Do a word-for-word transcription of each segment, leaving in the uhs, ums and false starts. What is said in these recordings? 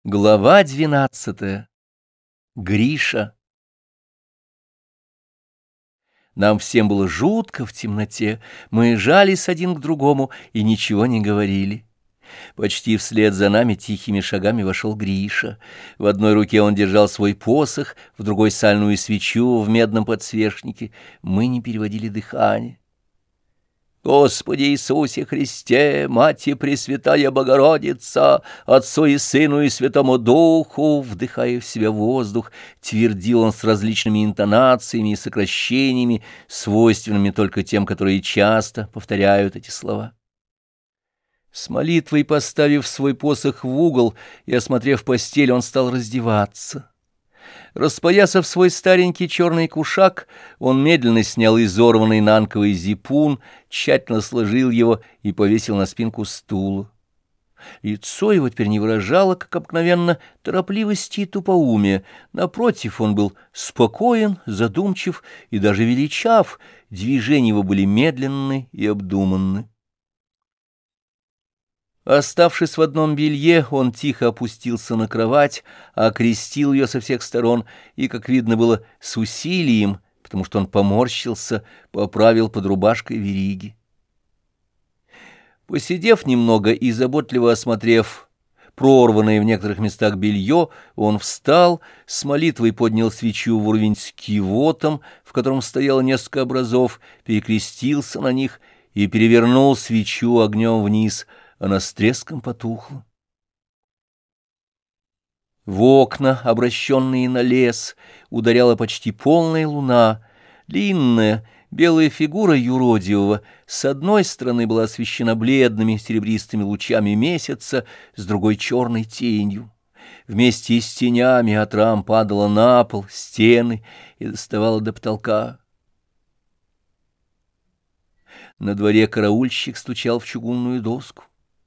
Глава двенадцатая. Гриша. Нам всем было жутко в темноте, мы жались один к другому и ничего не говорили. Почти вслед за нами тихими шагами вошел Гриша. В одной руке он держал свой посох, в другой — сальную свечу в медном подсвечнике. Мы не переводили дыхание. «Господи Иисусе Христе, Мати Пресвятая Богородица, Отцу и Сыну и Святому Духу!» Вдыхая в себя воздух, твердил он с различными интонациями и сокращениями, свойственными только тем, которые часто повторяют эти слова. С молитвой, поставив свой посох в угол и осмотрев постель, он стал раздеваться. Распоясав свой старенький черный кушак, он медленно снял изорванный нанковый зипун, тщательно сложил его и повесил на спинку стула. Лицо его теперь не выражало, как обыкновенно, торопливости и тупоумия. Напротив, он был спокоен, задумчив и даже величав, движения его были медленны и обдуманны. Оставшись в одном белье, он тихо опустился на кровать, окрестил ее со всех сторон и, как видно было, с усилием, потому что он поморщился, поправил под рубашкой вериги. Посидев немного и заботливо осмотрев прорванное в некоторых местах белье, он встал, с молитвой поднял свечу в уровень с кивотом, в котором стояло несколько образов, перекрестился на них и перевернул свечу огнем вниз. Она с треском потухла. В окна, обращенные на лес, ударяла почти полная луна. Длинная белая фигура юродивого с одной стороны была освещена бледными серебристыми лучами месяца, с другой — черной тенью. Вместе с тенями от рам падала на пол, стены и доставала до потолка. На дворе караульщик стучал в чугунную доску.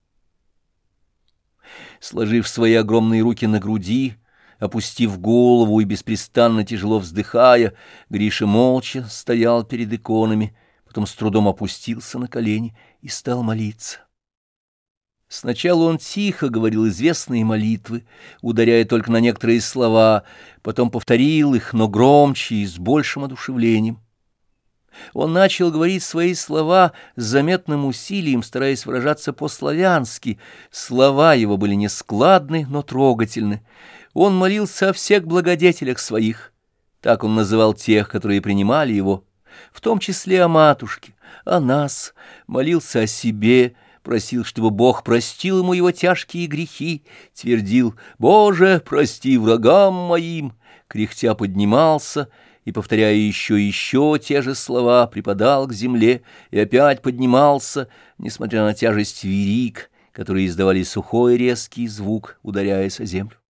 Сложив свои огромные руки на груди, опустив голову и беспрестанно тяжело вздыхая, Гриша молча стоял перед иконами, потом с трудом опустился на колени и стал молиться. Сначала он тихо говорил известные молитвы, ударяя только на некоторые слова, потом повторил их, но громче и с большим одушевлением. Он начал говорить свои слова с заметным усилием, стараясь выражаться по-славянски. Слова его были нескладны, но трогательны. Он молился о всех благодетелях своих, так он называл тех, которые принимали его, в том числе о матушке, о нас, молился о себе, просил, чтобы Бог простил ему его тяжкие грехи, твердил: «Боже, прости врагам моим», кряхтя поднимался и, повторяя еще и еще те же слова, припадал к земле и опять поднимался, несмотря на тяжесть вериг, которые издавали сухой резкий звук, ударяясь о землю.